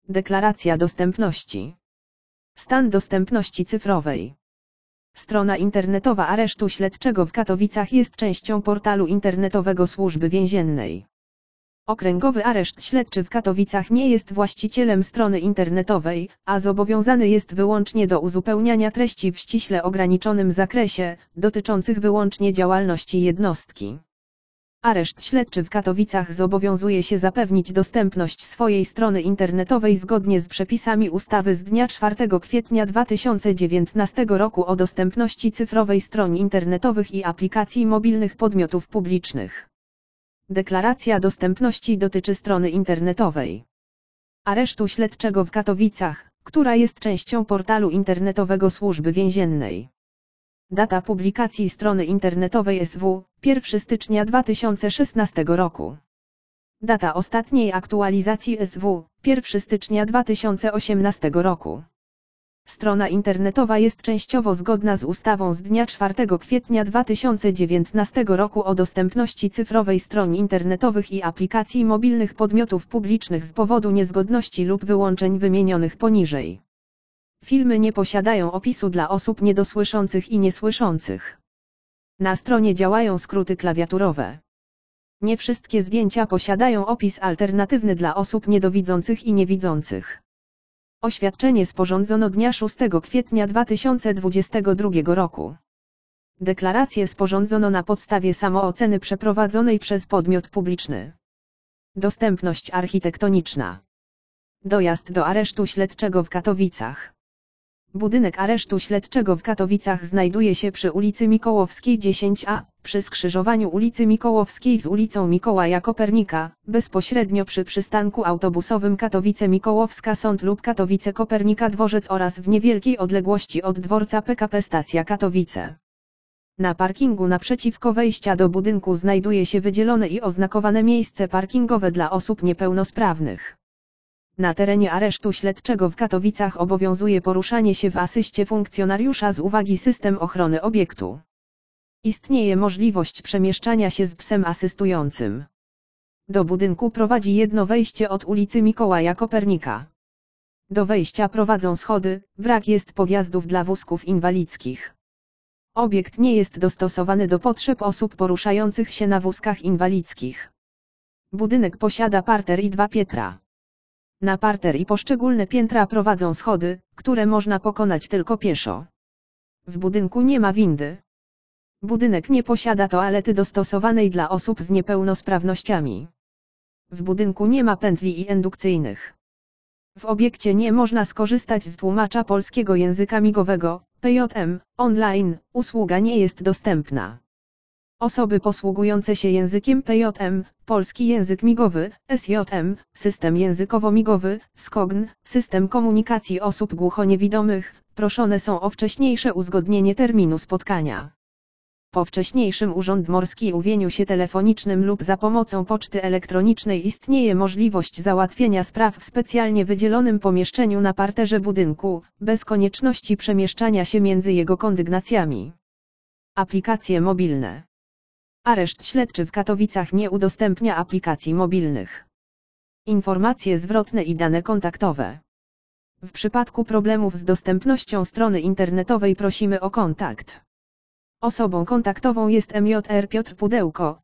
Deklaracja dostępności. Stan dostępności cyfrowej. Strona internetowa Aresztu Śledczego w Katowicach jest częścią portalu internetowego Służby Więziennej. Okręgowy Areszt Śledczy w Katowicach nie jest właścicielem strony internetowej, a zobowiązany jest wyłącznie do uzupełniania treści w ściśle ograniczonym zakresie, dotyczących wyłącznie działalności jednostki. Areszt Śledczy w Katowicach zobowiązuje się zapewnić dostępność swojej strony internetowej zgodnie z przepisami ustawy z dnia 4 kwietnia 2019 roku o dostępności cyfrowej stron internetowych i aplikacji mobilnych podmiotów publicznych. Deklaracja dostępności dotyczy strony internetowej Aresztu Śledczego w Katowicach, która jest częścią portalu internetowego Służby Więziennej. Data publikacji strony internetowej SW, 1 stycznia 2016 roku. Data ostatniej aktualizacji SW, 1 stycznia 2018 roku. Strona internetowa jest częściowo zgodna z ustawą z dnia 4 kwietnia 2019 roku o dostępności cyfrowej stron internetowych i aplikacji mobilnych podmiotów publicznych z powodu niezgodności lub wyłączeń wymienionych poniżej. Filmy nie posiadają opisu dla osób niedosłyszących i niesłyszących. Na stronie działają skróty klawiaturowe. Nie wszystkie zdjęcia posiadają opis alternatywny dla osób niedowidzących i niewidzących. Oświadczenie sporządzono dnia 6 kwietnia 2022 roku. Deklarację sporządzono na podstawie samooceny przeprowadzonej przez podmiot publiczny. Dostępność architektoniczna. Dojazd do Aresztu Śledczego w Katowicach. Budynek Aresztu Śledczego w Katowicach znajduje się przy ulicy Mikołowskiej 10A, przy skrzyżowaniu ulicy Mikołowskiej z ulicą Mikołaja Kopernika, bezpośrednio przy przystanku autobusowym Katowice-Mikołowska Sąd lub Katowice-Kopernika Dworzec oraz w niewielkiej odległości od dworca PKP Stacja Katowice. Na parkingu naprzeciwko wejścia do budynku znajduje się wydzielone i oznakowane miejsce parkingowe dla osób niepełnosprawnych. Na terenie Aresztu Śledczego w Katowicach obowiązuje poruszanie się w asyście funkcjonariusza z uwagi system ochrony obiektu. Istnieje możliwość przemieszczania się z psem asystującym. Do budynku prowadzi jedno wejście od ulicy Mikołaja Kopernika. Do wejścia prowadzą schody, brak jest podjazdów dla wózków inwalidzkich. Obiekt nie jest dostosowany do potrzeb osób poruszających się na wózkach inwalidzkich. Budynek posiada parter i 2 piętra. Na parter i poszczególne piętra prowadzą schody, które można pokonać tylko pieszo. W budynku nie ma windy. Budynek nie posiada toalety dostosowanej dla osób z niepełnosprawnościami. W budynku nie ma pętli i indukcyjnych. W obiekcie nie można skorzystać z tłumacza polskiego języka migowego, PJM, online, usługa nie jest dostępna. Osoby posługujące się językiem PJM, polski język migowy, SJM, system językowo-migowy, SKOGN, system komunikacji osób głuchoniewidomych, proszone są o wcześniejsze uzgodnienie terminu spotkania. Po wcześniejszym uwieniu się telefonicznym lub za pomocą poczty elektronicznej istnieje możliwość załatwienia spraw w specjalnie wydzielonym pomieszczeniu na parterze budynku, bez konieczności przemieszczania się między jego kondygnacjami. Aplikacje mobilne. Areszt Śledczy w Katowicach nie udostępnia aplikacji mobilnych. Informacje zwrotne i dane kontaktowe. W przypadku problemów z dostępnością strony internetowej prosimy o kontakt. Osobą kontaktową jest MJR Piotr Pudełko,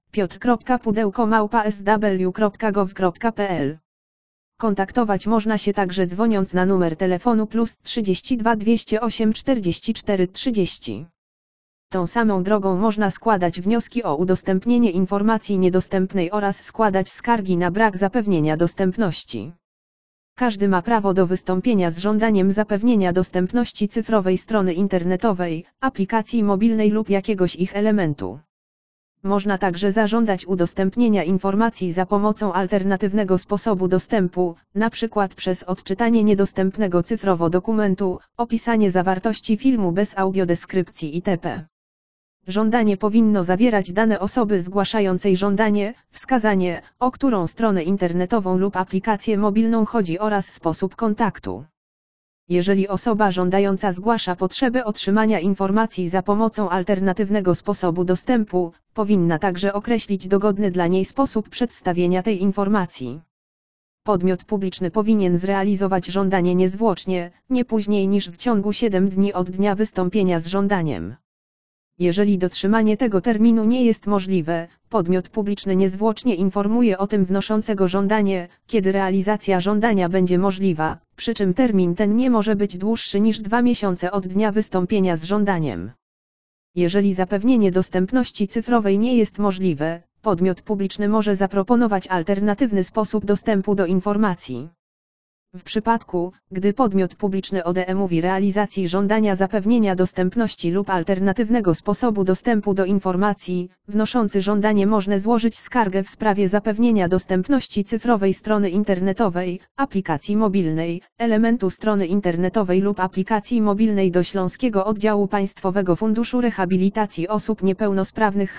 piotr.pudełko@sw.gov.pl. Kontaktować można się także dzwoniąc na numer telefonu +32 208 44 30. Tą samą drogą można składać wnioski o udostępnienie informacji niedostępnej oraz składać skargi na brak zapewnienia dostępności. Każdy ma prawo do wystąpienia z żądaniem zapewnienia dostępności cyfrowej strony internetowej, aplikacji mobilnej lub jakiegoś ich elementu. Można także zażądać udostępnienia informacji za pomocą alternatywnego sposobu dostępu, np. przez odczytanie niedostępnego cyfrowo dokumentu, opisanie zawartości filmu bez audiodeskrypcji itp. Żądanie powinno zawierać dane osoby zgłaszającej żądanie, wskazanie, o którą stronę internetową lub aplikację mobilną chodzi oraz sposób kontaktu. Jeżeli osoba żądająca zgłasza potrzebę otrzymania informacji za pomocą alternatywnego sposobu dostępu, powinna także określić dogodny dla niej sposób przedstawienia tej informacji. Podmiot publiczny powinien zrealizować żądanie niezwłocznie, nie później niż w ciągu 7 dni od dnia wystąpienia z żądaniem. Jeżeli dotrzymanie tego terminu nie jest możliwe, podmiot publiczny niezwłocznie informuje o tym wnoszącego żądanie, kiedy realizacja żądania będzie możliwa, przy czym termin ten nie może być dłuższy niż 2 miesiące od dnia wystąpienia z żądaniem. Jeżeli zapewnienie dostępności cyfrowej nie jest możliwe, podmiot publiczny może zaproponować alternatywny sposób dostępu do informacji. W przypadku, gdy podmiot publiczny odmówi realizacji żądania zapewnienia dostępności lub alternatywnego sposobu dostępu do informacji, wnoszący żądanie może złożyć skargę w sprawie zapewnienia dostępności cyfrowej strony internetowej, aplikacji mobilnej, elementu strony internetowej lub aplikacji mobilnej do Śląskiego Oddziału Państwowego Funduszu Rehabilitacji Osób Niepełnosprawnych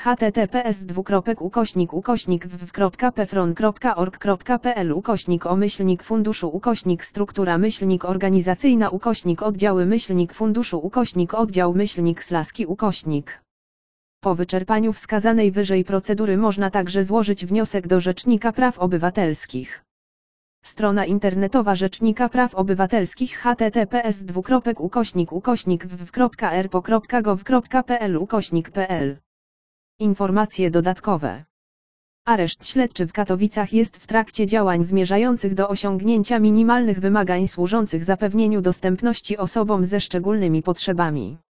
https://www.pefron.org.pl/funduszu struktura organizacyjna oddziały funduszu oddział /slaski . Po wyczerpaniu wskazanej wyżej procedury można także złożyć wniosek do Rzecznika Praw Obywatelskich. Strona internetowa Rzecznika Praw Obywatelskich https://www.rpo.gov.pl/pl. Informacje dodatkowe. Areszt śledczy w Katowicach jest w trakcie działań zmierzających do osiągnięcia minimalnych wymagań służących zapewnieniu dostępności osobom ze szczególnymi potrzebami.